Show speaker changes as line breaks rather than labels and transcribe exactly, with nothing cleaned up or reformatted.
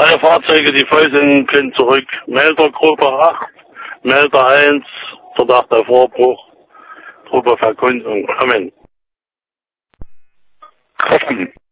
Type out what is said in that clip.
Alle Fahrzeuge, die voll sind, können zurück. Melder Gruppe acht, Melder eins, Verdacht auf Vorbruch, Truppe Verkundung. Kommen.
Kosten.